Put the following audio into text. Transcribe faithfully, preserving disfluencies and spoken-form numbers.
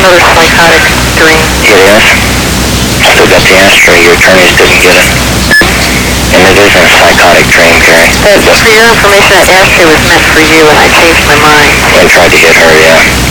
another psychotic dream. It is. Still got the ashtray. Your attorneys didn't get it. And it isn't a psychotic dream, Carrie. But for your information, that ashtray was meant for you, and I changed my mind. And tried to hit her, yeah.